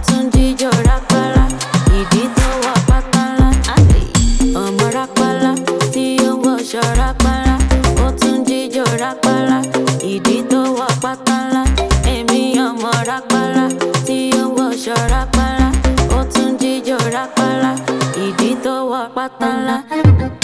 tún jíjó rápálá, ìdí tó wọ pátá ńlá. Ọmọ rápálá tí ó ń wọṣọ rápálá, ó tún jíjó rápálá, ìdí tó wọ pátá ńlá. Èmi ọmọ rápálá tí ó ń wọṣọ rápálá, ó tún jíjó rápálá, ìdí tó wọ pátá ńlá.